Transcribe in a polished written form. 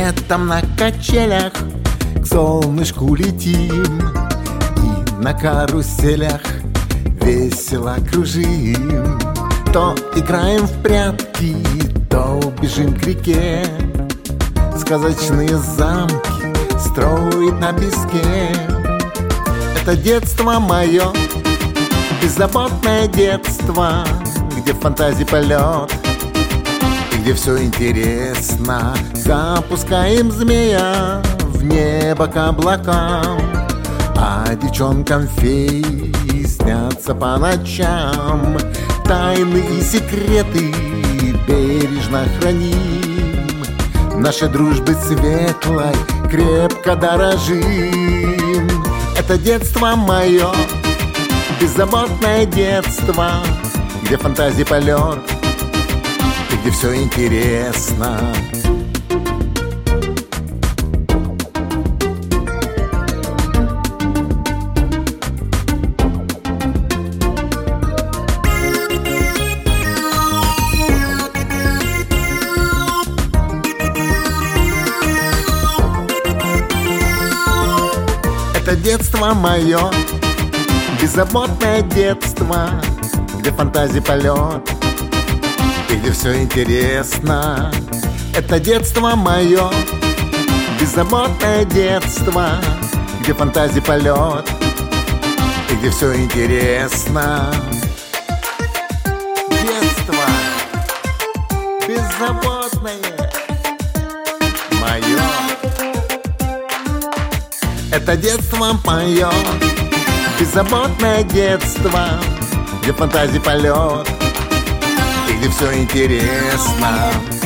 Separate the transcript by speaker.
Speaker 1: Летом на качелях к солнышку летим и на каруселях весело кружим. То играем в прятки, то бежим к реке, сказочные замки строить на песке. Это детство мое, беззаботное детство, где в фантазии полет, и где все интересно. Запускаем змея в небо к облакам, а девчонкам феи снятся по ночам. Тайны и секреты бережно храним, нашей дружбы светлой крепко дорожим. Это детство мое, беззаботное детство, где фантазии полет, и где все интересно. Это детство мое, беззаботное детство, где фантазии полет, и где все интересно. Это детство мое, беззаботное детство, где фантазии полет, и где все интересно. Детство беззаботное мое. Это детство мое, беззаботное детство, где фантазии полет, и где все интересно.